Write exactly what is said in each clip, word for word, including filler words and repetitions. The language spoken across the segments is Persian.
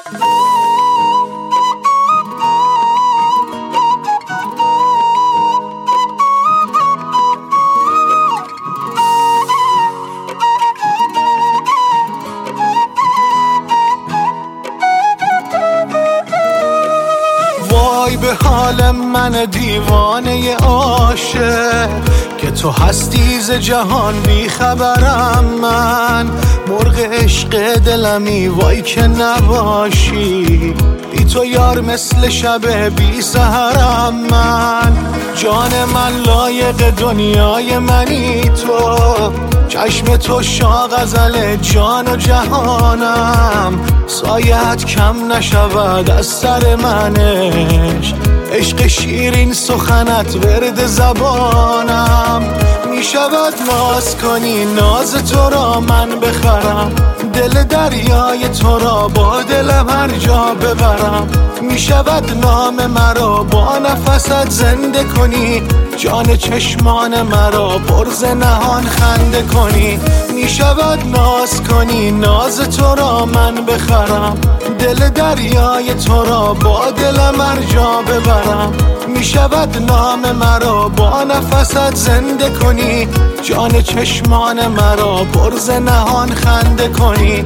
وای به حال من دیوانه عاشق که تو هستی ز جهان بی خبرم. من مرغ عشق دلمی وای که نباشی، بی تو یار مثل شب بی سحرم. من جان من لایق دنیای منی تو، چشم تو شاه غزل جان و جهانم. سایت کم نشود از سر منش، عشق شیرین سخنت ورد زبانم. می شود ناز کنی ناز تو را من بخرم، دل دریای تو را با دلم هر جا ببرم. می شود نام مرا با نفست زنده کنی، جان چشمان مرا پرز نهان خنده کنی. می شود ناز کنی ناز تو را من بخرم، دل دریای تو را با دلم هر جا ببرم. می شود نام مرا با نفست زنده کنی، جان چشمان مرا پرز نهان خنده کنی.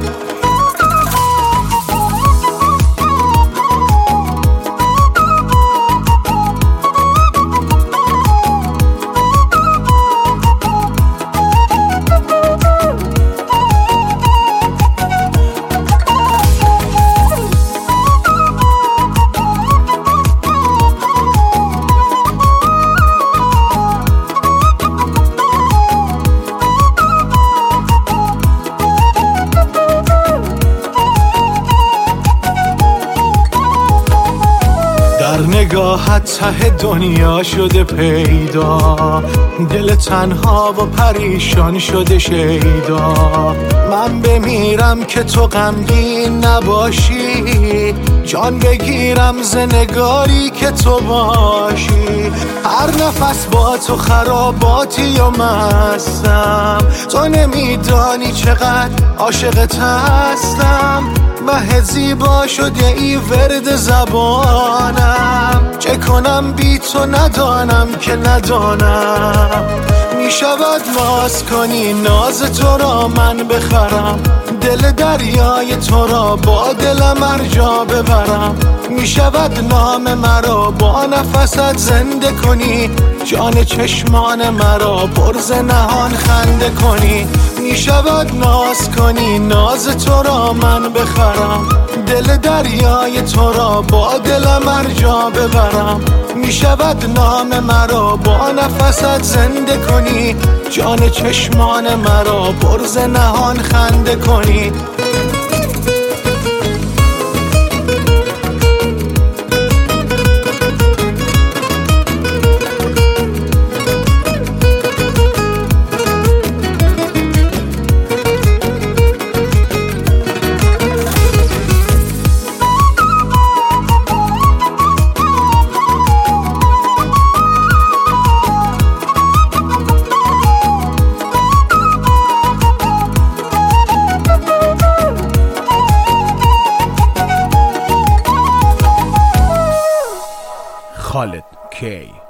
در نگاهت ته دنیا شده پیدا، دل تنها و پریشان شده شیدا. من بمیرم که تو غمگین نباشی، جان بگیرم ز نگاری که تو باشی. هر نفس با تو خراباتی و مستم، تو نمیدانی چقدر عاشقت هستم. مه زیبا شده ای ورد زبانم، چه کنم بی تو ندانم که ندانم. می شود ناز کنی ناز تو را من بخرم، دل دریای تو را با دلم هر جا ببرم. می شود نام مرا با نفست زنده کنی، جان چشمان مرا پرز نهان خنده کنی. می شود ناز کنی ناز تو را من بخرم، دل دریای تو را با دلم هر جا ببرم. می شود نام مرا با نفست زنده کنی، جان چشمان مرا پرز نهان خنده کنی. خالد کی